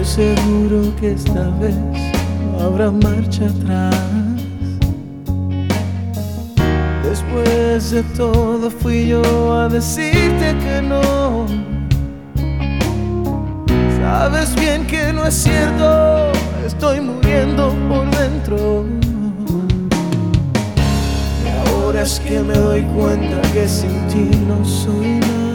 seguro que esta vez no habrá marcha atrás. Después de todo fui yo a decirte que no. Sabes bien que no es cierto, estoy muriendo por dentro. Y ahora es que me doy cuenta que sin ti no soy nada.